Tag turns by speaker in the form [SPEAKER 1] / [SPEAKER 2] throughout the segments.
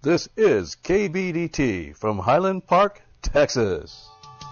[SPEAKER 1] This is KBDT from Highland Park, Texas.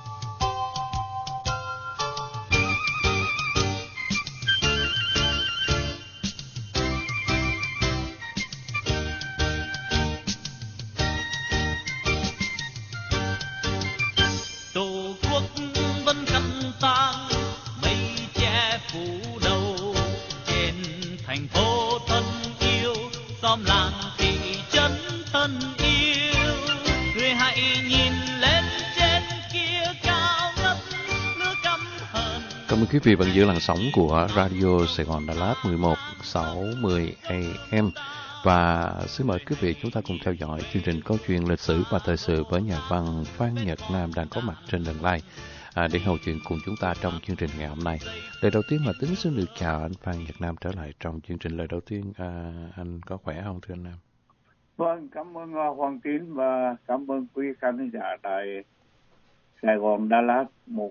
[SPEAKER 1] Cảm ơn quý vị vẫn giữ làn sóng của Radio Sài Gòn Đà Lạt 1160 AM. Và xin mời quý vị chúng ta cùng theo dõi chương trình câu chuyện lịch sử và thời sự với nhà văn Phan Nhật Nam đang có mặt trên đường live để hầu chuyện cùng chúng ta trong chương trình ngày hôm nay. Lời đầu tiên mà Tính xin được chào anh Phan Nhật Nam trở lại trong chương trình. Lời đầu tiên anh có khỏe không thưa anh Nam?
[SPEAKER 2] Vâng, cảm ơn Hoàng Tín và cảm ơn quý khán giả tại Sài Gòn Đà Lạt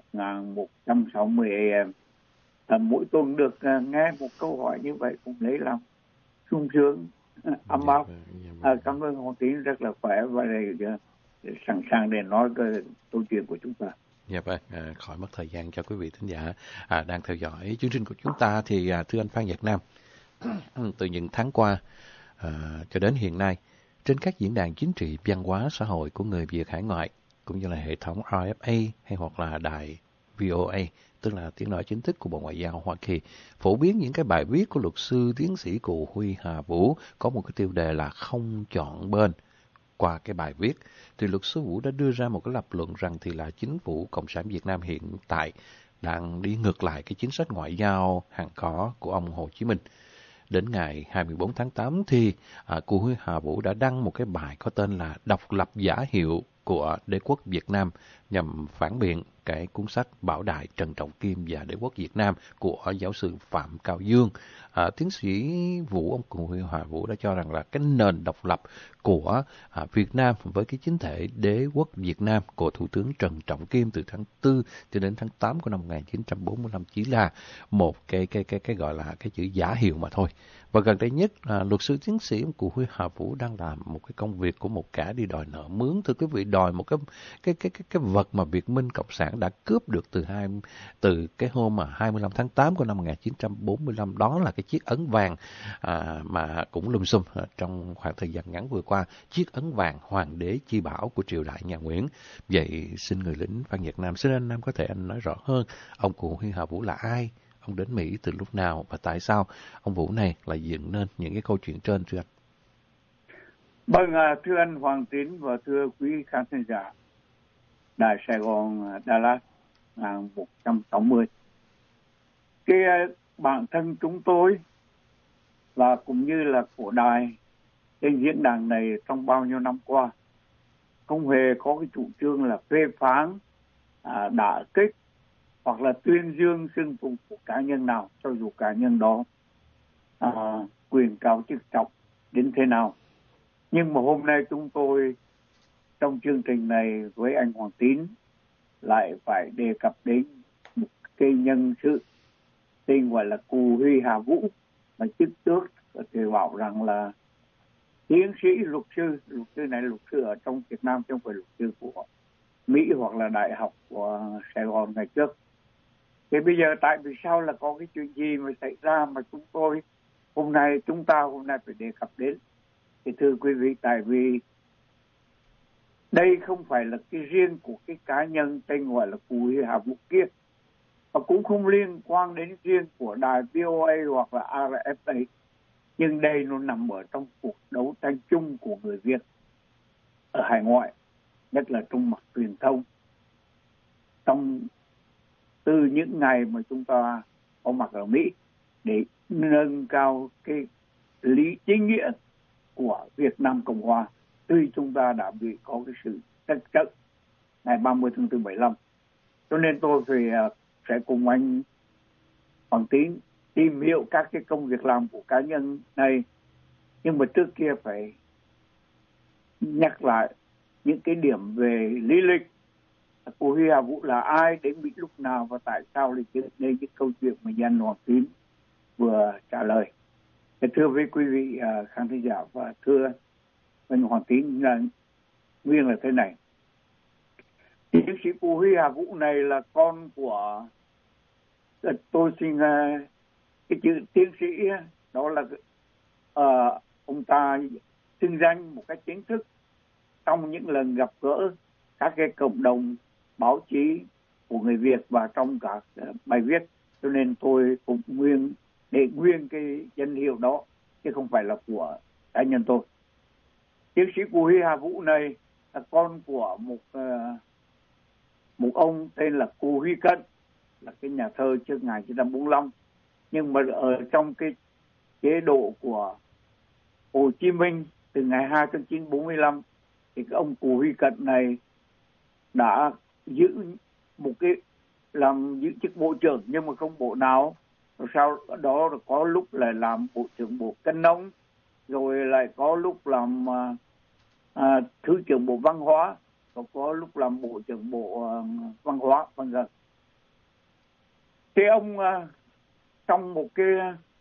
[SPEAKER 2] 1160 AM. Mỗi tuần được nghe một câu hỏi như vậy cũng lấy lòng sung sướng, ấm áp. Cảm ơn Hoàng Tín rất là khỏe và sẵn sàng để nói cái câu chuyện của chúng ta.
[SPEAKER 1] Dạ vâng, khỏi mất thời gian cho quý vị thính giả đang theo dõi chương trình của chúng ta thì thưa anh Phan Nhật Nam, từ những tháng qua cho đến hiện nay, trên các diễn đàn chính trị, văn hóa, xã hội của người Việt hải ngoại, cũng như là hệ thống RFA hay hoặc là đài VOA, tức là tiếng nói chính thức của Bộ Ngoại giao Hoa Kỳ, phổ biến những cái bài viết của luật sư tiến sĩ Cụ Huy Hà Vũ có một cái tiêu đề là không chọn bên. Qua cái bài viết, thì luật sư Vũ đã đưa ra một cái lập luận rằng thì là chính phủ Cộng sản Việt Nam hiện tại đang đi ngược lại cái chính sách ngoại giao hằng có của ông Hồ Chí Minh. Đến ngày 24 tháng 8 thì Cụ Huy Hà Vũ đã đăng một cái bài có tên là Độc lập giả hiệu của đế quốc Việt Nam nhằm phản biện cái cuốn sách Bảo đại Trần Trọng Kim và đế quốc Việt Nam của giáo sư Phạm Cao Dương. Tiến sĩ Vũ, ông Cụ Huy Hà Vũ đã cho rằng là cái nền độc lập của Việt Nam với cái chính thể đế quốc Việt Nam của Thủ tướng Trần Trọng Kim từ tháng 4 cho đến tháng 8 của năm 1945 chỉ là một cái gọi là cái chữ giả hiệu mà thôi. Và gần đây nhất, luật sư tiến sĩ Cụ Huy Hà Vũ đang làm một cái công việc của một kẻ đi đòi nợ mướn. Thưa quý vị, đòi một cái vật mà Việt Minh Cộng sản đã cướp được từ cái hôm mà 25 tháng 8 của năm 1945, đó là cái chiếc ấn vàng mà cũng lùm xùm trong khoảng thời gian ngắn vừa qua, chiếc ấn vàng Hoàng đế chi bảo của triều đại nhà Nguyễn. Vậy xin người lính Phan Nhật Nam, xin anh Nam có thể anh nói rõ hơn ông Cụ Huy Hà Vũ là ai? Ông đến Mỹ từ lúc nào và tại sao ông Vũ này lại dựng nên những cái câu chuyện trên thưa anh?
[SPEAKER 2] Vâng, thưa anh Hoàng Tín và thưa quý khán giả Đài Sài Gòn Đà Lạt 160. Cái bản thân chúng tôi và cũng như là của đài trên diễn đàn này trong bao nhiêu năm qua không hề có cái chủ trương là phê phán, đả kích hoặc là tuyên dương xưng phục của cá nhân nào, cho dù cá nhân đó quyền cao chức trọng đến thế nào. Nhưng mà hôm nay chúng tôi trong chương trình này với anh Hoàng Tín lại phải đề cập đến một cái nhân sự tên gọi là Cụ Huy Hà Vũ, mà chức tước thì bảo rằng là tiến sĩ luật sư này luật sư ở trong Việt Nam chứ không phải luật sư của Mỹ hoặc là đại học của Sài Gòn ngày trước. Thì bây giờ tại vì sao là có cái chuyện gì mà xảy ra mà chúng ta hôm nay phải đề cập đến? Thì thưa quý vị, tại vì đây không phải là cái riêng của cái cá nhân tên gọi là Cụ Huy Hà Vũ kia, và cũng không liên quan đến riêng của đài VOA hoặc là RFA, nhưng đây nó nằm ở trong cuộc đấu tranh chung của người Việt ở hải ngoại, nhất là trong mặt truyền thông. Từ những ngày mà chúng ta có mặt ở Mỹ để nâng cao cái lý chính nghĩa của Việt Nam Cộng Hòa, tuy chúng ta đã bị có cái sự trách trận ngày 30 tháng 4 75. Cho nên tôi sẽ cùng anh Hoàng Tín tìm hiểu các cái công việc làm của cá nhân này. Nhưng mà trước kia phải nhắc lại những cái điểm về lý lịch. Cụ Huy Hà Vũ là ai, đến Mỹ lúc nào và tại sao thì đây cái câu chuyện mà anh Hoàng Tín vừa trả lời. Thưa với quý vị khán thính giả và thưa bên Hoàng Tín là nguyên là thế này. Tiến sĩ Cù Huy Hà Vũ này là con của, tôi xin cái chữ tiến sĩ đó là ông ta xưng danh một cách chính thức trong những lần gặp gỡ các cái cộng đồng báo chí của người Việt và trong cả bài viết, cho nên tôi cũng để nguyên cái danh hiệu đó chứ không phải là của cá nhân tôi. Tiến sĩ Cù Huy Hà Vũ này là con của một ông tên là Cù Huy Cận, là cái nhà thơ trước 1945, nhưng mà ở trong cái chế độ của Hồ Chí Minh từ ngày 2 tháng 9 45 thì cái ông Cù Huy Cận này đã giữ giữ chức bộ trưởng, nhưng mà không bộ nào. Rồi sau đó có lúc lại làm bộ trưởng bộ Cân nông, rồi lại có lúc làm thứ trưởng bộ văn hóa, và có lúc làm bộ trưởng bộ văn hóa, vân vân. Thế ông trong một cái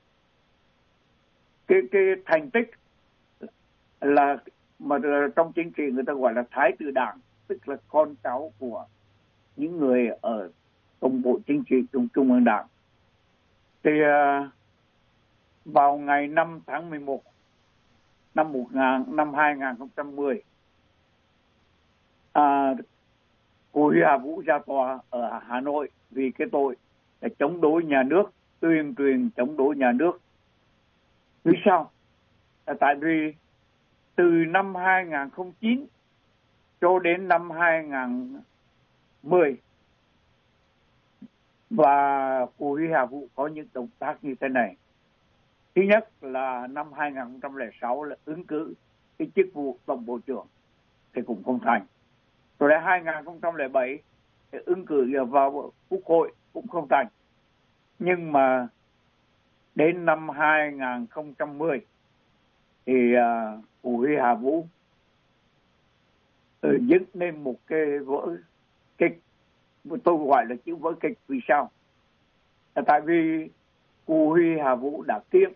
[SPEAKER 2] thành tích là mà trong chính trị người ta gọi là thái tử đảng, tức là con cháu của những người ở tổng bộ chính trị Trung ương Đảng. Thì vào ngày 5 tháng 11 năm 2010, Cù Huy Hà Vũ ra tòa ở Hà Nội vì cái tội là chống đối nhà nước, tuyên truyền chống đối nhà nước. Vì sao? Tại vì từ năm 2009 cho đến năm 2010 và Cù Huy Hà Vũ có những động tác như thế này. Thứ nhất là năm 2006 là ứng cử cái chức vụ tổng bộ trưởng thì cũng không thành. Rồi đến 2007 thì ứng cử vào Quốc hội cũng không thành. Nhưng mà đến năm 2010 thì Cù Huy Hà Vũ dựng nên một cái vở kịch, tôi gọi là chữ vở kịch. Vì sao? Là tại vì Cù Huy Hà Vũ đã kiện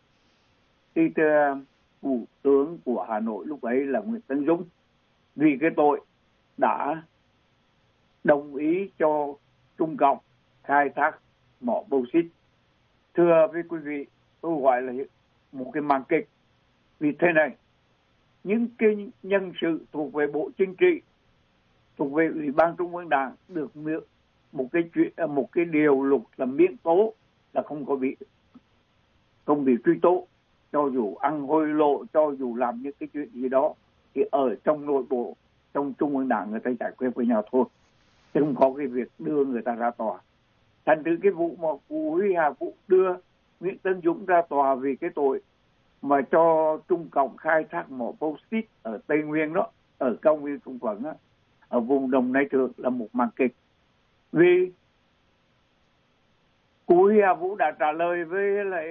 [SPEAKER 2] thủ tướng của Hà Nội lúc ấy là Nguyễn Tấn Dũng vì cái tội đã đồng ý cho Trung Cộng khai thác mỏ bauxit. Thưa với quý vị, tôi gọi là một cái màn kịch. Vì thế này, những cái nhân sự thuộc về Bộ Chính trị, thuộc về Ủy ban Trung ương Đảng được một cái điều luật là miễn tố, là không bị truy tố, cho dù ăn hối lộ, cho dù làm những cái chuyện gì đó thì ở trong nội bộ, trong Trung ương Đảng người ta giải quyết với nhau thôi, chứ không có cái việc đưa người ta ra tòa. Thành thử cái vụ mà Cù Huy Hà Vũ đưa Nguyễn Tấn Dũng ra tòa vì cái tội mà cho Trung Cộng khai thác mỏ bauxit ở Tây Nguyên đó, ở cao nguyên Trung Quảng đó, ở vùng Đồng Nai Thượng, là một màn kịch. Vì Cù Huy Hà Vũ đã trả lời với lại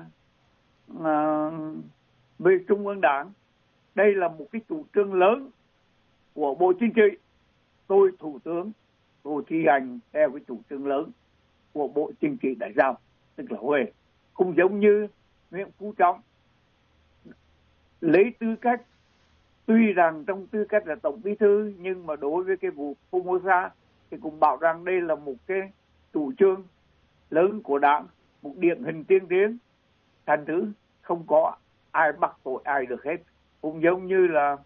[SPEAKER 2] về Trung ương Đảng, đây là một cái chủ trương lớn của Bộ Chính trị. Tôi thủ tướng, tôi thi hành theo cái chủ trương lớn của Bộ Chính trị đã giao, tức là Huế. Không giống như Nguyễn Phú Trọng lấy tư cách, tuy rằng trong tư cách là tổng bí thư, nhưng mà đối với cái vụ Formosa thì cũng bảo rằng đây là một cái chủ trương lớn của Đảng, một điển hình tiên tiến. Thành thử không có ai bắt tội ai được hết. Cũng giống như là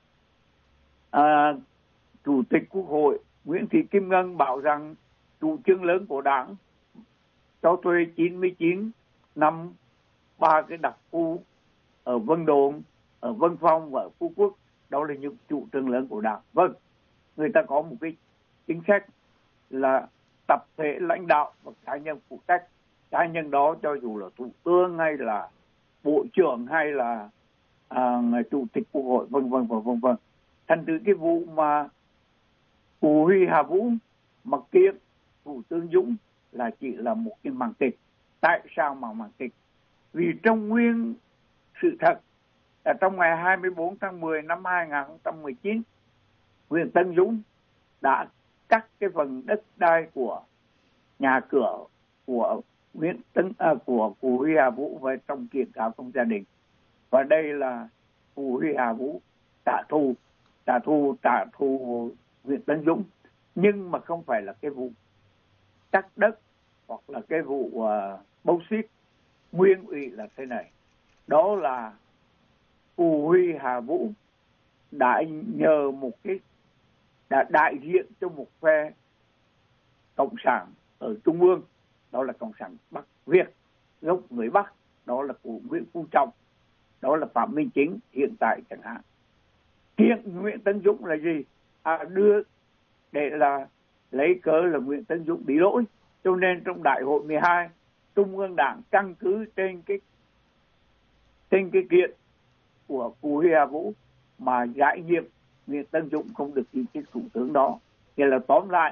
[SPEAKER 2] Chủ tịch Quốc hội Nguyễn Thị Kim Ngân bảo rằng chủ trương lớn của Đảng cho thuê 99 năm 3 cái đặc khu ở Vân Đồn, ở Vân Phong và ở Phú Quốc, đó là những chủ trương lớn của Đảng. Vâng, người ta có một cái chính sách là tập thể lãnh đạo và cá nhân phụ trách. Cá nhân đó cho dù là thủ tướng hay là bộ trưởng hay là chủ tịch Quốc hội, vân vân và vân vân. Thành từ cái vụ mà Cù Huy Hà Vũ mặc kiện thủ tướng Dũng là chỉ là một cái màn kịch. Tại sao mà màn kịch? Vì trong nguyên sự thật là trong ngày 24 tháng 10 năm 2019, Nguyễn Tấn Dũng đã cắt cái phần đất đai của nhà cửa của của Cù Huy Hà Vũ về trong kiện cáo trong gia đình. Và đây là cụ Huy Hà Vũ trả thù Nguyễn Tấn Dũng, nhưng mà không phải là cái vụ cắt đất hoặc là cái vụ bâu xít. Nguyên ủy là thế này, đó là cụ Huy Hà Vũ đã nhờ đã đại diện cho một phe cộng sản ở Trung ương, đó là cộng sản Bắc Việt, gốc người Bắc, đó là cụ Nguyễn Phú Trọng, đó là Phạm Minh Chính hiện tại chẳng hạn. Kiện Nguyễn Tấn Dũng là gì? Đưa để là lấy cớ là Nguyễn Tấn Dũng bị lỗi, cho nên trong đại hội 12 Trung ương Đảng căn cứ trên cái kiện của cụ Huy Hà Vũ mà giải nhiệm Nguyễn Tấn Dũng không được giữ chức thủ tướng đó. Nghĩa là tóm lại,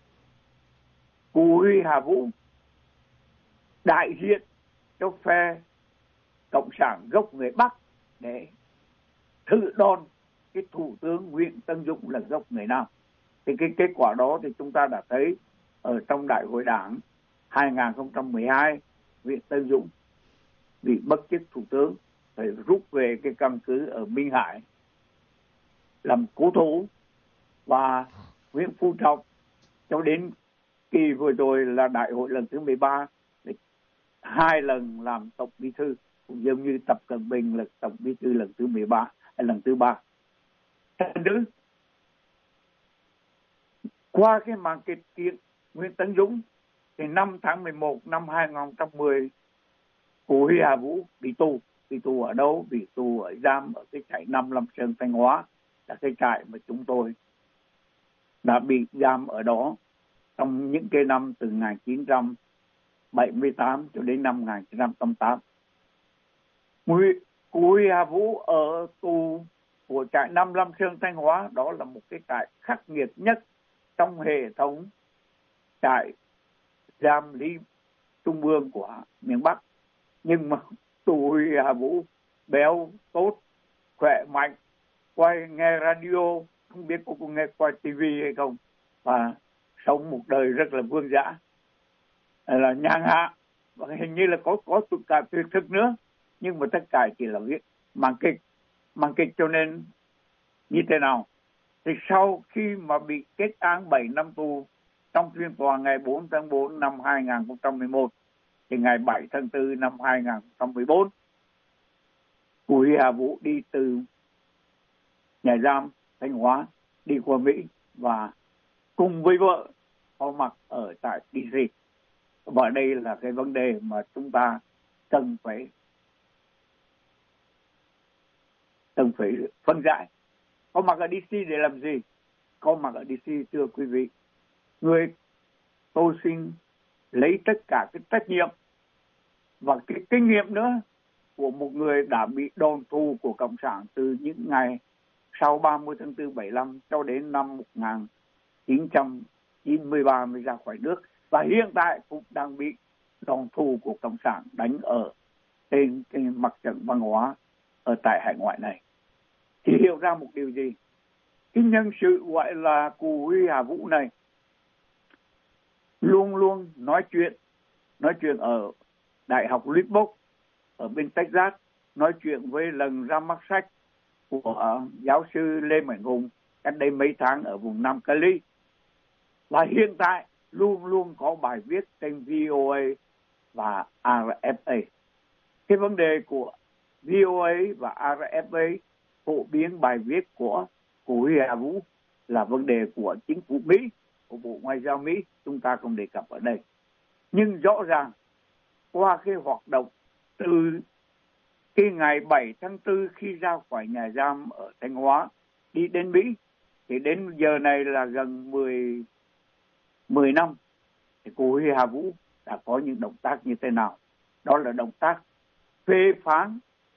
[SPEAKER 2] cụ Huy Hà Vũ đại diện cho phe cộng sản gốc người Bắc để thử đòn cái thủ tướng Nguyễn Tấn Dũng là gốc người Nam. Thì cái kết quả đó thì chúng ta đã thấy ở trong đại hội đảng 2012, Nguyễn Tấn Dũng bị mất chức thủ tướng, phải rút về cái căn cứ ở Minh Hải làm cố thủ, và Nguyễn Phú Trọng cho đến kỳ vừa rồi là đại hội lần thứ 13 2 lần làm tổng bí thư, cũng giống như Tập Cận Bình là tổng bí thư lần thứ 13 hay lần thứ 3. Thành nữ qua cái màn kịch kiện Nguyễn Tấn Dũng thì 5 tháng 11 năm 2010, cụ Huy Hà Vũ bị tù. Bị tù ở đâu? Bị tù ở giam ở cái trại 5 Lâm Sơn Thanh Hóa, là cái trại mà chúng tôi đã bị giam ở đó trong những cái năm từ 1978 cho đến năm 1988. Cụ Huy Hà Vũ ở tù của trại 5 Lâm Sơn Thanh Hóa, đó là một cái trại khắc nghiệt nhất trong hệ thống trại giam lý trung ương của miền Bắc. Nhưng mà cụ Huy Hà Vũ béo, tốt, khỏe mạnh, nghe radio, không biết cô nghe qua tivi hay không, và sống một đời rất là vương dã, là nhàn hạ, và hình như là có cả tuyệt thực nữa, nhưng mà tất cả chỉ là viết màn kịch. Cho nên như thế nào thì sau khi mà bị kết án 7 năm tù trong phiên tòa ngày 4 tháng 4 năm 2011 thì ngày 7 tháng 4 năm 2014, cụ Huy Hà Vũ đi từ nhà giam Thanh Hóa đi qua Mỹ và cùng với vợ có mặt ở tại DC. Và đây là cái vấn đề mà chúng ta cần phải phân giải. Có mặt ở DC để làm gì? Có mặt ở DC, thưa quý vị, tôi xin lấy tất cả cái trách nhiệm và cái kinh nghiệm nữa của một người đã bị đòn thù của Cộng sản từ những ngày sau 30 tháng 4 75 cho đến năm 1993 mới ra khỏi nước, và hiện tại cũng đang bị đòn thù của Cộng sản đánh ở trên cái mặt trận văn hóa ở tại hải ngoại này. Thì hiểu ra một điều gì? Cái nhân sự gọi là cụ Huy Hà Vũ này luôn luôn nói chuyện ở Đại học Lubbock ở bên Texas, nói chuyện với lần ra mắt sách của giáo sư Lê Mạnh Hùng cách đây mấy tháng ở vùng Nam Cali, và hiện tại luôn luôn có bài viết trên VOA và RFA. Cái vấn đề của VOA và RFA phổ biến bài viết của Huy Hà Vũ là vấn đề của chính phủ Mỹ, của Bộ Ngoại giao Mỹ, chúng ta không đề cập ở đây. Nhưng rõ ràng qua cái hoạt động từ cái ngày 7 tháng 4 khi ra khỏi nhà giam ở Thanh Hóa đi đến Mỹ, thì đến giờ này là gần 10 năm, thì cụ Huy Hà Vũ đã có những động tác như thế nào? Đó là động tác phê phán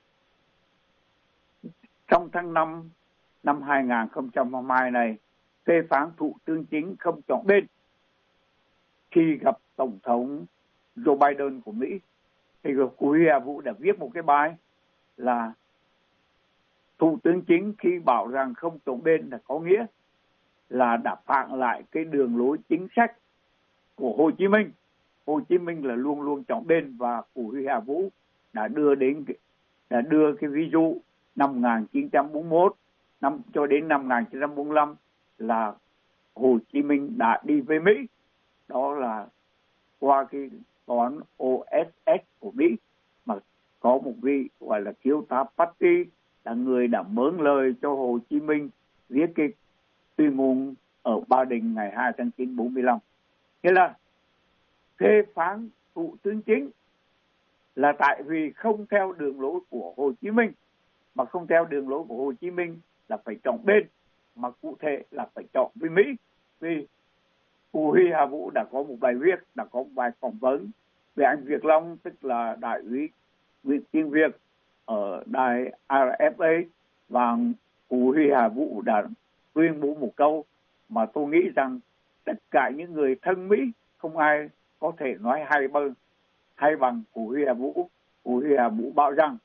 [SPEAKER 2] trong tháng 5 năm 2022 này, phê phán Thủ tướng Chính không chọn bên khi gặp Tổng thống Joe Biden của Mỹ. Thì cụ Huy Hà Vũ đã viết một cái bài là Thủ tướng Chính khi bảo rằng không chọn bên là có nghĩa là đã phản lại cái đường lối chính sách của Hồ Chí Minh. Hồ Chí Minh là luôn luôn chọn bên, và cụ Huy Hà Vũ đã đưa cái ví dụ năm 1941 cho đến năm 1945 là Hồ Chí Minh đã đi với Mỹ. Đó là qua cái toán OSS của Mỹ, mà có một vị gọi là thiếu tá Patty là người đã mớn lời cho Hồ Chí Minh viết cái tuyên ngôn ở Ba Đình ngày 2 tháng 9 45. Nghĩa là phê phán Thủ tướng Chính là tại vì không theo đường lối của Hồ Chí Minh, mà không theo đường lối của Hồ Chí Minh là phải chọn bên, mà cụ thể là phải chọn với Mỹ. Vì Cụ Huy Hà Vũ đã có một bài viết, đã có một bài phỏng vấn về anh Việt Long, tức là đại úy Nguyễn Tiến Việt ở đài RFA, và Cụ Huy Hà Vũ đã tuyên bố một câu mà tôi nghĩ rằng tất cả những người thân Mỹ không ai có thể nói hay bằng Cụ Huy Hà Vũ. Cụ Huy Hà Vũ bảo rằng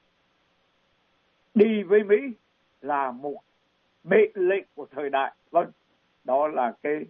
[SPEAKER 2] đi với Mỹ là một mệnh lệnh của thời đại. Vâng, đó là cái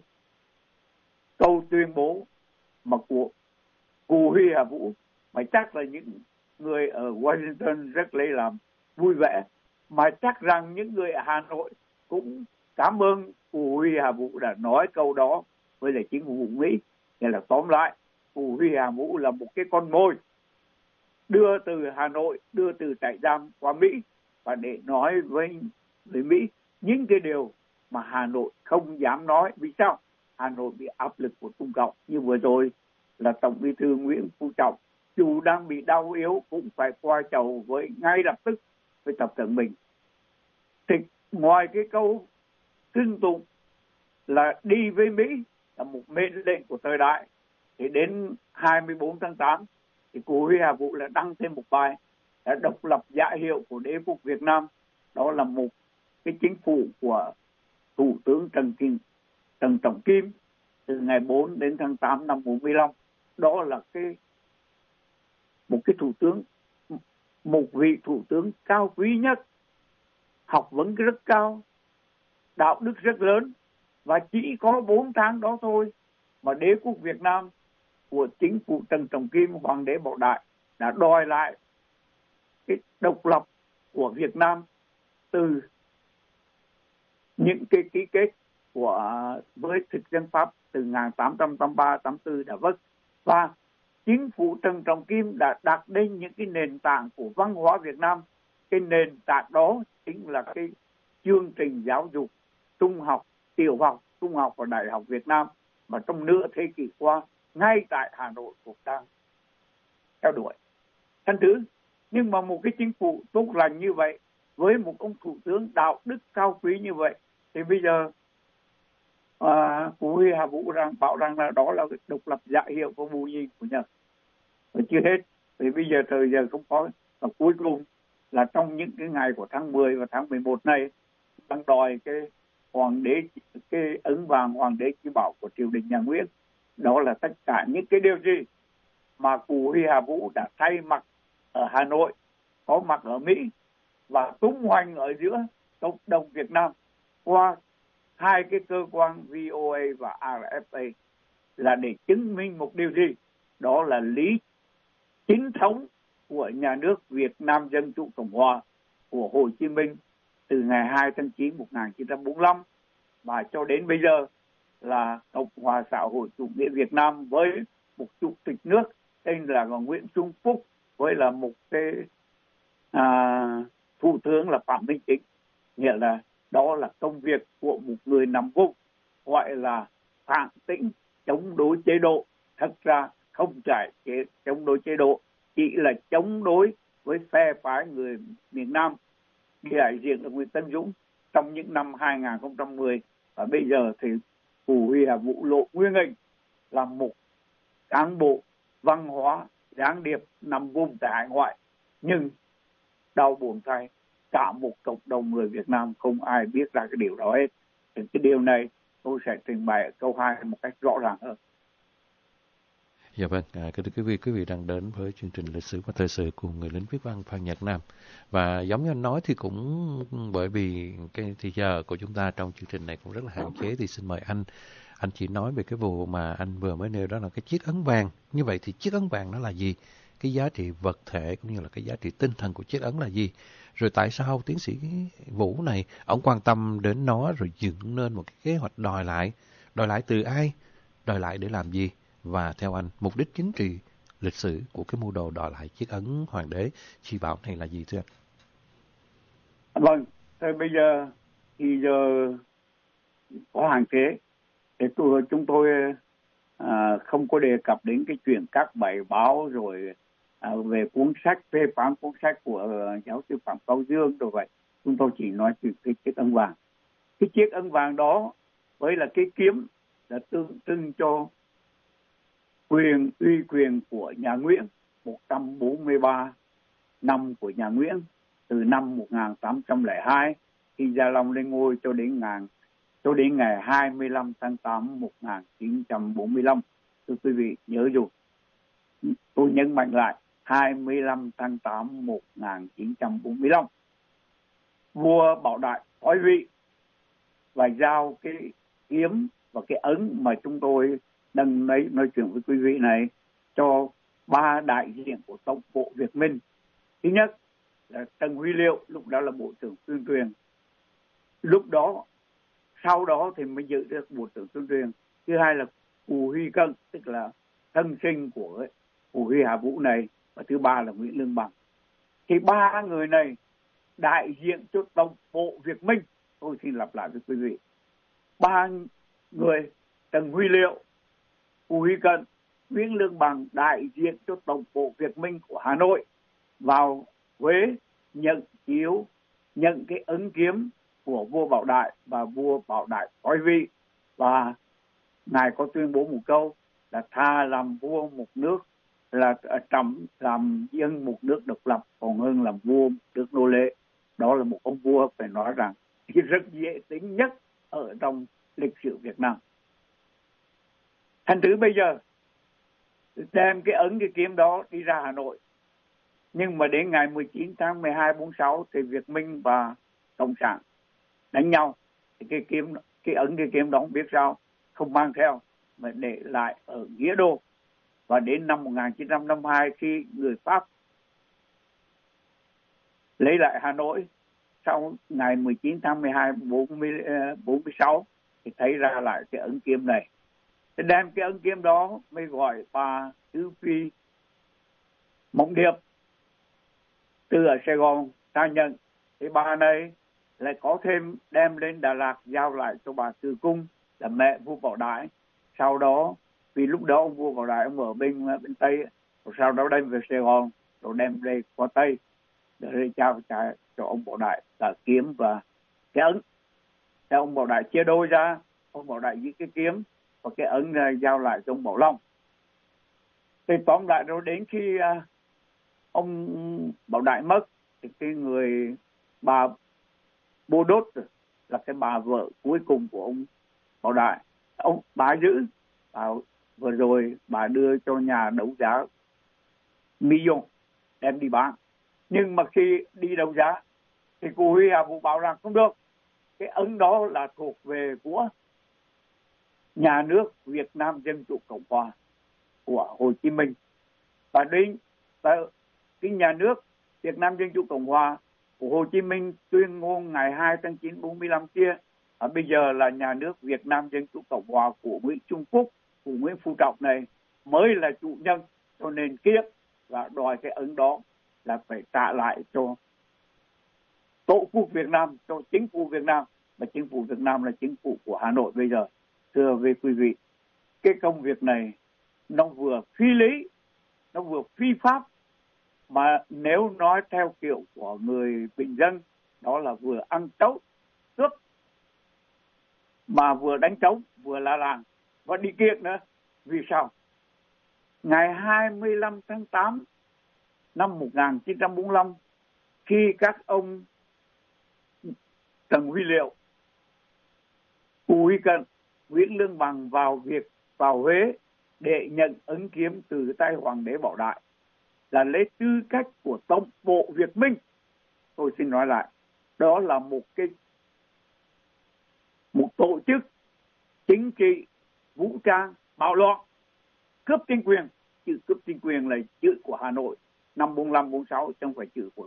[SPEAKER 2] câu tuyên bố mà của Cụ Huy Hà Vũ, mà chắc là những người ở Washington rất lấy làm vui vẻ, mà chắc rằng những người ở Hà Nội cũng cảm ơn Cụ Huy Hà Vũ đã nói câu đó với lại chính phủ Mỹ. Nghĩa là tóm lại, Cụ Huy Hà Vũ là một cái con mồi đưa từ Hà Nội, đưa từ trại giam qua Mỹ, và để nói với Mỹ những cái điều mà Hà Nội không dám nói. Vì sao? Hà Nội bị áp lực của Trung Cộng. Như vừa rồi là Tổng Bí thư Nguyễn Phú Trọng, dù đang bị đau yếu cũng phải qua chầu với ngay lập tức với Tập Cận Bình. Thì ngoài cái câu xưng tụng là đi với Mỹ là một mệnh lệnh của thời đại, thì đến 24 tháng 8 thì Cụ Huy Hà Vũ là đăng thêm một bài là độc lập dạ hiệu của đế quốc Việt Nam. Đó là một cái chính phủ của Thủ tướng Trần Trọng Kim từ ngày 4 đến tháng 8 năm 45. Đó là một vị thủ tướng cao quý nhất, học vấn rất cao, đạo đức rất lớn, và chỉ có 4 tháng đó thôi mà đế quốc Việt Nam của chính phủ Trần Trọng Kim, Hoàng đế Bảo Đại đã đòi lại cái độc lập của Việt Nam từ những cái ký kết với thực dân Pháp từ 1883-84 đã vất. Và chính phủ Trần Trọng Kim đã đặt lên những cái nền tảng của văn hóa Việt Nam. Cái nền tảng đó chính là cái chương trình giáo dục trung học, tiểu học, trung học và đại học Việt Nam mà trong nửa thế kỷ qua ngay tại Hà Nội cũng đang theo đuổi. Thành thử, nhưng mà một cái chính phủ tốt lành như vậy, với một ông thủ tướng đạo đức cao quý như vậy, thì bây giờ Cụ Huy Hà Vũ bảo rằng là đó là độc lập dạ hiệu của Mù Nhìn của Nhật. Và chưa hết, vì bây giờ thời giờ không có. Và cuối cùng là trong những cái ngày của tháng 10 và tháng 11 này, đang đòi cái ấn vàng hoàng đế chi bảo của triều đình nhà Nguyễn. Đó là tất cả những cái điều gì mà Cụ Huy Hà Vũ đã thay mặt ở Hà Nội, có mặt ở Mỹ và tung hoành ở giữa cộng đồng Việt Nam qua hai cái cơ quan VOA và RFA, là để chứng minh một điều gì? Đó là lý chính thống của nhà nước Việt Nam Dân Chủ Cộng Hòa của Hồ Chí Minh từ ngày 2 tháng 9 1945 và cho đến bây giờ là Cộng hòa xã hội chủ nghĩa Việt Nam với một chủ tịch nước tên là Nguyễn Xuân Phúc, với là một cái thủ tướng là Phạm Minh Chính. Nghĩa là đó là công việc của một người nằm vùng, gọi là phản tĩnh chống đối chế độ. Thật ra không phải chống đối chế độ, chỉ là chống đối với phe phái người miền Nam đại diện là Nguyễn Tấn Dũng trong những năm 2010. Và bây giờ thì Cụ Huy Hà Vũ lộ nguyên hình là một cán bộ văn hóa gián điệp nằm vùng tại hải ngoại, nhưng đau buồn thay cả một cộng đồng người Việt Nam không ai biết ra cái điều đó hết. Thì cái điều này tôi sẽ trình bày ở câu 2 một cách rõ ràng hơn.
[SPEAKER 1] Dạ vâng, kính thưa quý vị đang đến với chương trình lịch sử và thời sự của người lính viết văn Phan Nhật Nam. Và giống như anh nói thì cũng bởi vì cái thời giờ của chúng ta trong chương trình này cũng rất là hạn chế, thì xin mời anh chỉ nói về cái vụ mà anh vừa mới nêu, đó là cái chiếc ấn vàng. Như vậy thì chiếc ấn vàng nó là gì? cái giá trị vật thể cũng như là cái giá trị tinh thần của chiếc ấn là gì. Rồi tại sao tiến sĩ Vũ này, ông quan tâm đến nó rồi dựng nên một cái kế hoạch đòi lại từ ai, đòi lại để làm gì, và theo anh, mục đích chính trị lịch sử của cái mưu đồ đòi lại chiếc ấn hoàng đế chi bảo này là gì thưa anh?
[SPEAKER 2] Vâng, thì bây giờ thì giờ có hạn chế, thì chúng tôi không có đề cập đến cái chuyện các bài báo rồi về cuốn sách, phê phán cuốn sách của giáo sư Phạm Cao Dương rồi vậy. Chúng tôi chỉ nói chuyện cái chiếc ấn vàng. Cái chiếc ấn vàng đó với là cái kiếm là tượng trưng cho uy quyền của nhà Nguyễn, 143 năm của nhà Nguyễn, từ năm 1802 khi Gia Long lên ngôi cho đến ngày 25 tháng 8 1945. Thưa quý vị nhớ dù, tôi nhấn mạnh lại, 25 tháng 8 1945. Vua Bảo Đại thoái vị và giao cái kiếm và cái ấn mà chúng tôi đang nói chuyện với quý vị này cho ba đại diện của Tổng bộ Việt Minh. Thứ nhất là Trần Huy Liệu, lúc đó là Bộ trưởng Tuyên truyền. Sau đó thì mới giữ được Bộ trưởng Tuyên truyền. Thứ hai là Cù Huy Cân, tức là thân sinh của Cù Huy Hà Vũ này. Và thứ ba là Nguyễn Lương Bằng. Thì ba người này đại diện cho Tổng bộ Việt Minh. Tôi xin lặp lại với quý vị. Ba người, Trần Huy Liệu, Cù Huy Cân, Nguyễn Lương Bằng đại diện cho Tổng bộ Việt Minh của Hà Nội vào Huế nhận cái ấn kiếm của vua Bảo Đại, và vua Bảo Đại thoái vị, và ngài có tuyên bố một câu là tha làm vua một nước, là trẫm làm dân một nước độc lập còn hơn làm vua một nước nô lệ. Đó là một ông vua phải nói rằng rất dễ tính nhất ở trong lịch sử Việt Nam. Thành thử bây giờ đem cái ấn cái kiếm đó đi ra Hà Nội, nhưng mà đến ngày 19 tháng 12 46 thì Việt Minh và Cộng sản đánh nhau. Thì cái ấn cái kiếm đó không biết sao không mang theo mà để lại ở Nghĩa Đô. Và đến năm 1952 khi người Pháp lấy lại Hà Nội sau ngày 19 tháng 12 46 thì thấy ra lại cái ấn kiếm này. Thì đem cái ấn kiếm đó mới gọi bà Tứ Phi Mộng Điệp từ ở Sài Gòn ta nhận. Thì bà này lại có thêm đem lên Đà Lạt giao lại cho bà Từ Cung là mẹ vua Bảo Đại. Sau đó vì lúc đó ông vua Bảo Đại ông ở bên Tây, rồi sau đó đem về Sài Gòn, rồi đem đây qua Tây để trao cho ông Bảo Đại là kiếm và cái ấn. Thì ông Bảo Đại chia đôi ra, ông Bảo Đại giữ cái kiếm và cái ấn giao lại cho ông Bảo Long. Thì tóm lại rồi đến khi ông Bảo Đại mất thì cái người bà Bô Đốt là cái bà vợ cuối cùng của ông Bảo Đại, bà giữ. Vừa rồi bà đưa cho nhà đấu giá Millon đem đi bán. Nhưng mà khi đi đấu giá thì cô Huy Hà Vũ bảo rằng không được, cái ấn đó là thuộc về của nhà nước Việt Nam Dân Chủ Cộng Hòa của Hồ Chí Minh. Và cái nhà nước Việt Nam Dân Chủ Cộng Hòa của Hồ Chí Minh tuyên ngôn ngày 2 tháng 9 45 kia, bây giờ là nhà nước Việt Nam Dân Chủ Cộng Hòa của Nguyễn Trung Phúc, của Nguyễn Phú Trọng này mới là chủ nhân, cho nên kiếp và đòi cái ấn đó là phải trả lại cho Tổ quốc Việt Nam, cho chính phủ Việt Nam. Mà chính phủ Việt Nam là chính phủ của Hà Nội bây giờ. Thưa với quý vị, cái công việc này nó vừa phi lý, nó vừa phi pháp, mà nếu nói theo kiểu của người bình dân, đó là vừa ăn trấu cướp, mà vừa đánh trống, vừa la làng và đi kiện nữa. Vì sao? Ngày 25 tháng 8 năm 1945, khi các ông Trần Huy Liệu, Cù Huy Cận, Nguyễn Lương Bằng vào Huế để nhận ấn kiếm từ tay Hoàng đế Bảo Đại, là lấy tư cách của Tổng bộ Việt Minh. Tôi xin nói lại, đó là một tổ chức chính trị vũ trang bạo loạn, cướp chính quyền chữ cướp chính quyền là chữ của Hà Nội năm 45 46, chứ không phải chữ của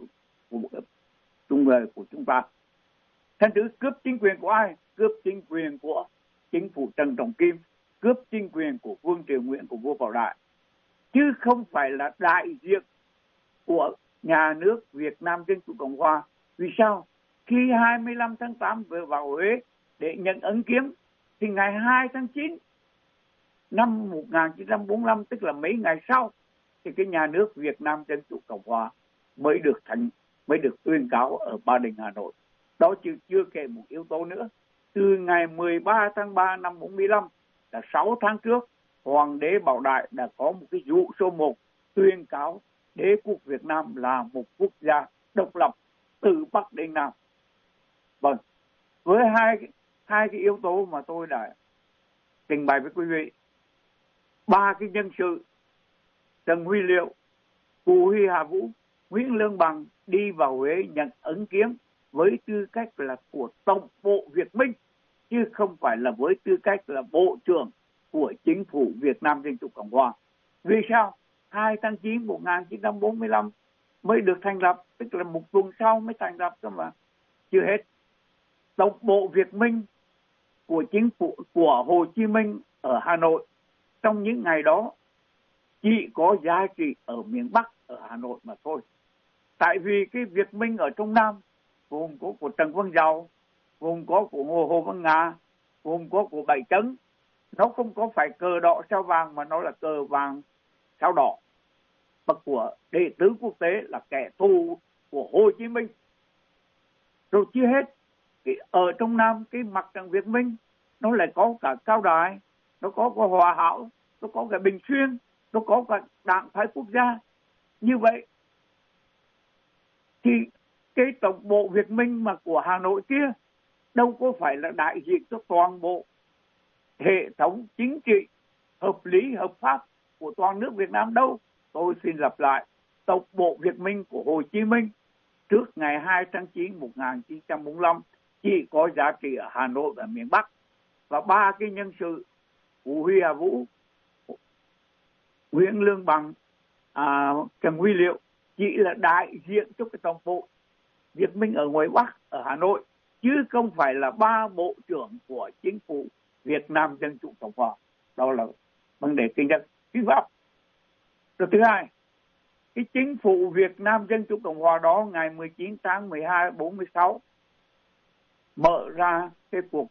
[SPEAKER 2] chúng ta. Thành thử cướp chính quyền của ai? Cướp chính quyền của chính phủ Trần Trọng Kim, cướp chính quyền của Vương Triều Nguyễn, của vua Bảo Đại, chứ không phải là đại diện của nhà nước Việt Nam Dân Chủ Cộng Hòa. Vì sao? Khi 25 tháng 8 vừa vào Huế để nhận ấn kiếm, thì ngày 2 tháng 9 năm 1945, tức là mấy ngày sau, thì cái nhà nước Việt Nam Dân Chủ Cộng Hòa mới được tuyên cáo ở Ba Đình, Hà Nội. Đó chưa kể một yếu tố nữa. Từ ngày 13 tháng 3 năm 45, là 6 tháng trước, Hoàng đế Bảo Đại đã có một cái dụ số 1 tuyên cáo đế quốc Việt Nam là một quốc gia độc lập từ Bắc đến Nam. Vâng, với hai cái yếu tố mà tôi đã trình bày với quý vị, 3 cái nhân sự Trần Huy Liệu, Cù Huy Hà Vũ, Nguyễn Lương Bằng đi vào Huế nhận ấn kiếm với tư cách là của Tổng bộ Việt Minh, chứ không phải là với tư cách là Bộ trưởng của chính phủ Việt Nam Dân Chủ Cộng Hòa. Vì sao? 2 tháng 9 1945 mới được thành lập, tức là một tuần sau mới thành lập cơ mà. Chưa hết, Tổng bộ Việt Minh của chính phủ của Hồ Chí Minh ở Hà Nội trong những ngày đó chỉ có giá trị ở miền Bắc, ở Hà Nội mà thôi. Tại vì cái Việt Minh ở trong Nam gồm có của Trần Văn Dầu, gồm có của Hồ Văn Nga, gồm có của Bảy Trấn. Nó không có phải cờ đỏ sao vàng, mà nó là cờ vàng sao đỏ. Và của đệ tứ quốc tế là kẻ thù của Hồ Chí Minh. Rồi chưa hết, ở trong Nam cái mặt trận Việt Minh nó lại có cả Cao Đài, nó có Hòa Hảo, nó có cả Bình Xuyên, nó có cả Đảng Phái Quốc gia. Như vậy thì cái Tổng bộ Việt Minh mà của Hà Nội kia đâu có phải là đại diện cho toàn bộ hệ thống chính trị hợp lý, hợp pháp của toàn nước Việt Nam đâu. Tôi xin lặp lại, Tổng bộ Việt Minh của Hồ Chí Minh trước ngày 2 tháng 9 1945 chỉ có giá trị ở Hà Nội và miền Bắc. Và 3 cái nhân sự Cù Huy Hà Vũ, Nguyễn Lương Bằng, Trần Huy Liệu chỉ là đại diện cho cái Tổng bộ Việt Minh ở ngoài Bắc, ở Hà Nội, chứ không phải là 3 bộ trưởng của chính phủ Việt Nam Dân Chủ Cộng Hòa. Đó là vấn đề kinh tế chính pháp. Rồi thứ hai, cái chính phủ Việt Nam Dân Chủ Cộng Hòa đó ngày 19 tháng 12 46 mở ra cái cuộc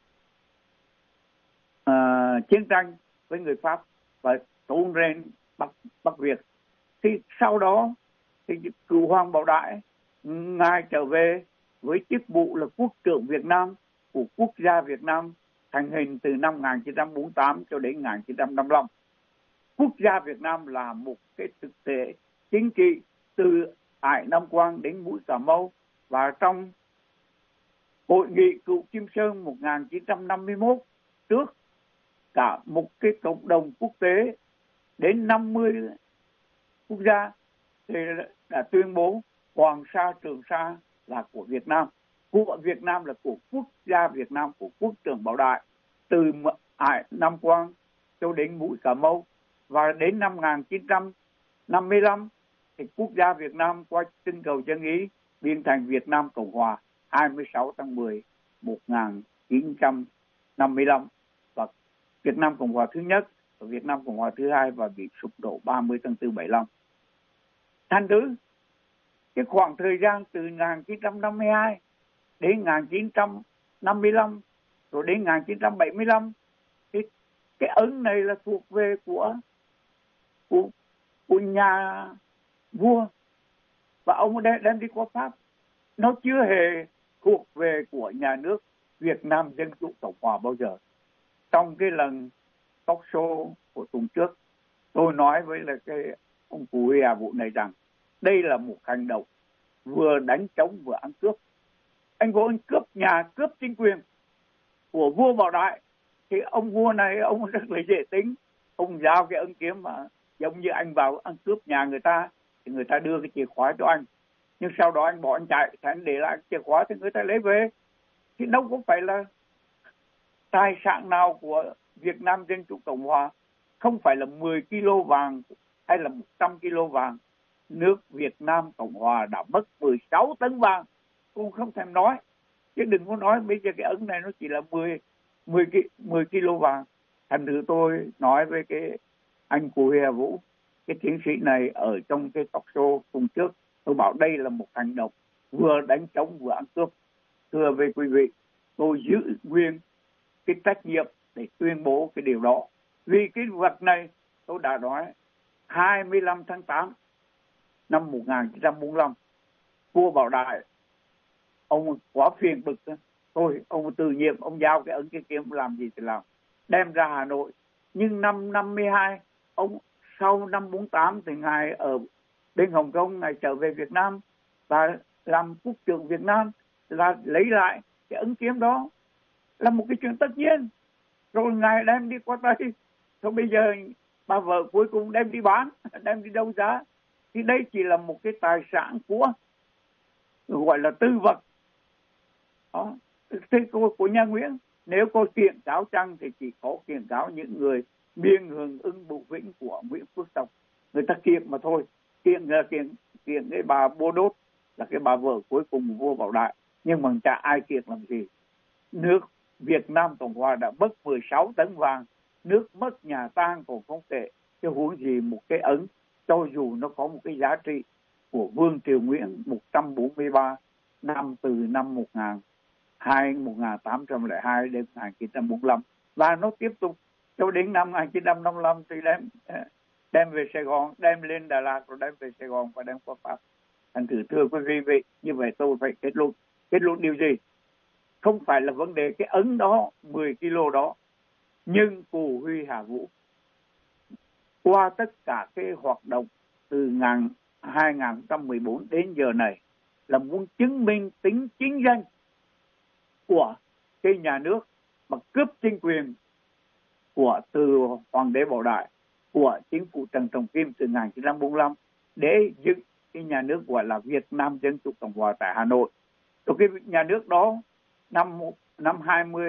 [SPEAKER 2] chiến tranh với người Pháp và tôn lên Bắc Việt. Thì sau đó thì cựu Hoàng Bảo Đại ngài trở về với chức vụ là quốc trưởng Việt Nam của quốc gia Việt Nam, thành hình từ năm 1948 cho đến 1955. Quốc gia Việt Nam là một cái thực thể chính trị từ Ải Nam Quang đến mũi Cà Mau. Và trong Hội nghị Cựu Kim Sơn 1951, trước cả một cái cộng đồng quốc tế đến 50 quốc gia thì đã tuyên bố Hoàng Sa, Trường Sa là của Việt Nam. Của Việt Nam là của quốc gia Việt Nam, của quốc trưởng Bảo Đại, từ Ải Nam Quang cho đến mũi Cà Mau. Và đến năm 1955 thì quốc gia Việt Nam qua trưng cầu dân ý biến thành Việt Nam Cộng Hòa 26 tháng 10 1955, và Việt Nam Cộng Hòa thứ nhất và Việt Nam Cộng Hòa thứ hai và bị sụp đổ 30 tháng 4 75. Thành thử cái khoảng thời gian từ 1952 đến 1955 rồi đến 1975, cái ấn này là thuộc về của nhà vua, và ông đem đi qua Pháp. Nó chưa hề thuộc về của nhà nước Việt Nam Dân Chủ Cộng Hòa bao giờ. Trong cái lần talk show của tuần trước, tôi nói với là cái ông Cù Huy Hà Vũ này rằng đây là một hành động vừa đánh trống vừa ăn cướp. Anh cướp nhà, cướp chính quyền của vua Bảo Đại, thì ông vua này ông rất là dễ tính, ông giao cái ấn kiếm mà giống như anh vào ăn cướp nhà người ta thì người ta đưa cái chìa khóa cho anh, nhưng sau đó anh bỏ anh chạy, thì anh để lại chìa khóa thì người ta lấy về. Thì đâu có phải là tài sản nào của Việt Nam Dân Chủ Cộng Hòa không phải là 10 kg vàng hay là 100 kg vàng. Nước Việt Nam Cộng Hòa đã mất 16 tấn vàng. Cũng không thèm nói. Chứ đừng có nói bây giờ cái ấn này nó chỉ là 10 kg vàng. Thành thử tôi nói với cái anh của Huy Hà Vũ, cái tiến sĩ này ở trong cái talk show tuần trước, tôi bảo đây là một hành động vừa đánh trống vừa ăn cướp. Thưa với quý vị, tôi giữ nguyên cái trách nhiệm để tuyên bố cái điều đó. Vì cái vật này tôi đã nói 25 tháng 8 năm 1945, vua Bảo Đại, ông quá phiền bực. Ông từ nhiệm, ông giao cái ấn cái kiếm làm gì thì làm, đem ra Hà Nội. Nhưng năm 52, ông sau năm 48 thì ngài ở bên Hồng Kông, ngài trở về Việt Nam và làm quốc trưởng Việt Nam, là lấy lại cái ấn kiếm đó là một cái chuyện tất nhiên. Rồi ngài đem đi qua Tây, rồi bây giờ bà vợ cuối cùng đem đi bán, đem đi đấu giá. Thì đây chỉ là một cái tài sản của gọi là tư vật đó. Thế của nhà Nguyễn, nếu có kiện cáo chăng thì chỉ có kiện cáo những người biên hưởng ưng Bửu Vĩnh của Nguyễn Phước Tộc, người ta kiện mà thôi. Kiện cái bà Bô Đốt là cái bà vợ cuối cùng của vua Bảo Đại, nhưng mà chả ai kiện làm gì. Nước Việt Nam Cộng Hòa đã mất 16 tấn vàng, nước mất nhà tang còn không tệ, chứ huống gì một cái ấn, cho dù nó có một cái giá trị của Vương Triều Nguyễn 143 năm, từ năm 1802 đến 1945, và nó tiếp tục cho đến năm 1955 thì đem về Sài Gòn, đem lên Đà Lạt rồi đem về Sài Gòn và đem qua Pháp. Thành thử thưa quý vị, như vậy tôi phải kết luận điều gì? Không phải là vấn đề cái ấn đó, 10 kg đó, nhưng cụ Huy Hà Vũ qua tất cả cái hoạt động từ 2014 đến giờ này là muốn chứng minh tính chính danh của cái nhà nước mà cướp chính quyền từ Hoàng đế Bảo Đại, của chính phủ Trần Trọng Kim từ 1945 để dựng cái nhà nước gọi là Việt Nam Dân Chủ Cộng Hòa tại Hà Nội. Rồi cái nhà nước đó ngày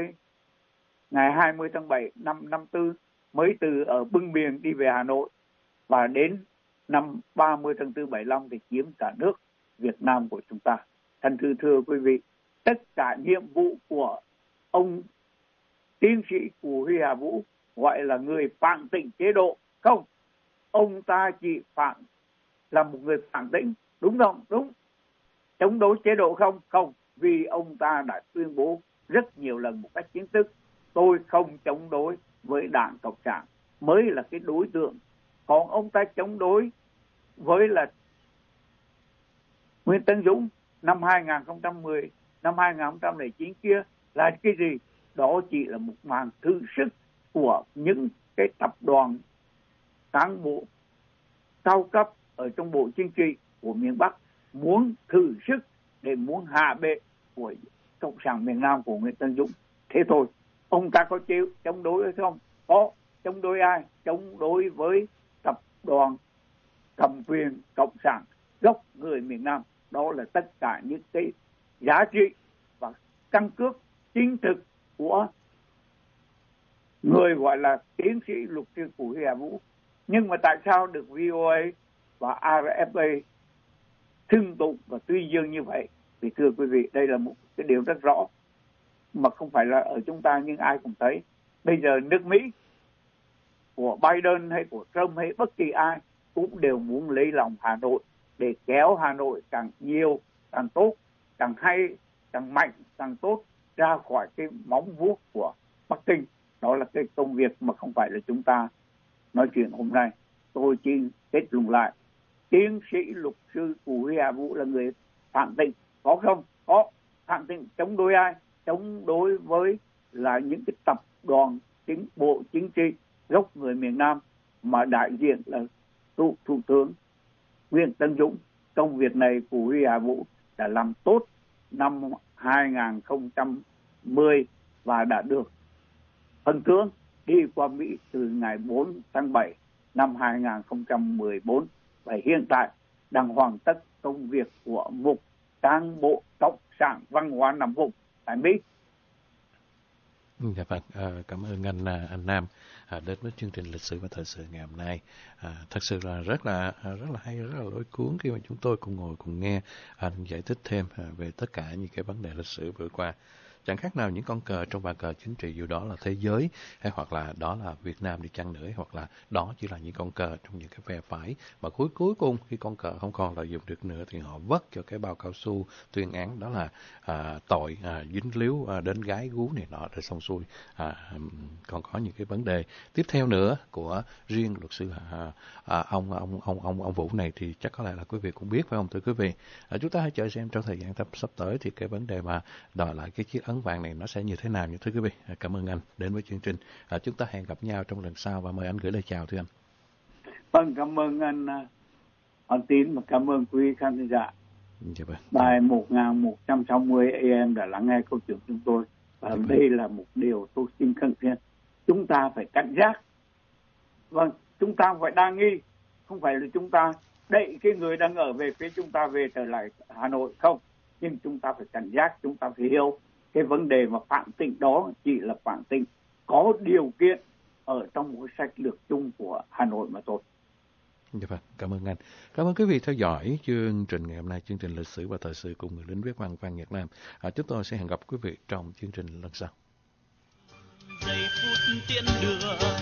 [SPEAKER 2] 20 tháng 7 năm 54 mới từ ở Bưng Biên đi về Hà Nội, và đến năm 30 tháng 4 75 thì chiếm cả nước Việt Nam của chúng ta. Thành thưa quý vị, tất cả nhiệm vụ của ông tiến sĩ của Huy Hà Vũ gọi là người phản tịnh chế độ. Không, ông ta chỉ là một người phản tịnh, đúng không? Đúng. Chống đối chế độ không? Không, vì ông ta đã tuyên bố rất nhiều lần một cách chính thức, tôi không chống đối với Đảng Cộng sản, mới là cái đối tượng. Còn ông ta chống đối với là Nguyễn Tấn Dũng năm 2010, năm 2009 kia là cái gì? Đó chỉ là một màn thử sức của những cái tập đoàn cán bộ cao cấp ở trong bộ chính trị của miền Bắc, muốn thử sức để muốn hạ bệ của Cộng sản miền Nam của Nguyễn Tấn Dũng. Thế thôi. Ông ta có chịu chống đối hay không? Có. Chống đối ai? Chống đối với tập đoàn cầm quyền Cộng sản gốc người miền Nam. Đó là tất cả những cái giá trị và căn cước chính thực của người gọi là tiến sĩ luật sư của Huy Hà Vũ. Nhưng mà tại sao được VOA và RFA xưng tụng và tuyên dương như vậy? Thì thưa quý vị, đây là một cái điều rất rõ, mà không phải là ở chúng ta nhưng ai cũng thấy. Bây giờ nước Mỹ của Biden hay của Trump hay bất kỳ ai cũng đều muốn lấy lòng Hà Nội để kéo Hà Nội càng nhiều càng tốt, càng hay càng mạnh càng tốt ra khỏi cái móng vuốt của Bắc Kinh. Đó là cái công việc mà không phải là chúng ta nói chuyện hôm nay. Tôi chỉ kết luận lại, tiến sĩ luật sư của Huy Hà Vũ là người phản tịnh, có không? Có. Phản tịnh chống đối ai? Chống đối với là những cái tập đoàn bộ chính trị gốc người miền Nam mà đại diện là Thủ tướng Nguyễn Tấn Dũng. Công việc này của Huy Hà Vũ đã làm tốt năm 2010 và đã được phân tướng đi qua Mỹ từ ngày 4 tháng 7 năm 2014, và hiện tại đang hoàn tất công việc của một cán bộ Cộng sản văn hóa nằm vùng tại Mỹ.
[SPEAKER 1] Dạ vâng, cảm ơn anh Nam. đến với chương trình lịch sử và thời sự ngày hôm nay. Thật sự là rất là hay, rất là lôi cuốn khi mà chúng tôi cùng ngồi cùng nghe anh giải thích thêm về tất cả những cái vấn đề lịch sử vừa qua. Chẳng khác nào những con cờ trong bàn cờ chính trị, dù đó là thế giới hay hoặc là đó là Việt Nam đi chăng nữa, hoặc là đó chỉ là những con cờ trong những cái phe phái mà cuối cùng khi con cờ không còn lợi dụng được nữa thì họ vất cho cái bao cao su tuyên án đó là tội dính líu đến gái gú này nọ rồi xong xuôi. Còn có những cái vấn đề tiếp theo nữa của riêng luật sư ông Vũ này thì chắc có lẽ là quý vị cũng biết, phải không thưa quý vị? Chúng ta hãy chờ xem trong thời gian sắp tới thì cái vấn đề mà đòi lại cái chiếc ấn vàng này nó sẽ như thế nào nhé thưa quý vị. Cảm ơn anh đến với chương trình. Chúng ta hẹn gặp nhau trong lần sau và mời anh gửi lời chào thưa anh.
[SPEAKER 2] Vâng, cảm ơn anh Tín và cảm ơn quý khán thính giả.
[SPEAKER 1] Dạ vâng.
[SPEAKER 2] Đài 1160 AM đã lắng nghe câu chuyện chúng tôi và đây là một điều tôi xin khẳng thiết. Chúng ta phải cảnh giác. Vâng, chúng ta phải đa nghi, không phải là chúng ta đẩy cái người đang ở về phía chúng ta về trở lại Hà Nội không. Nhưng chúng ta phải cảnh giác, chúng ta phải hiểu cái vấn đề mà phản tỉnh đó chỉ là phản tỉnh có điều kiện ở trong một sách lược chung của Hà Nội mà thôi.
[SPEAKER 1] Dạ vâng, cảm ơn anh. Cảm ơn quý vị theo dõi chương trình ngày hôm nay, chương trình lịch sử và thời sự cùng người lính viết văn Phan Nhật Nam. Chúng tôi sẽ hẹn gặp quý vị trong chương trình lần sau. Giây phút tiễn đưa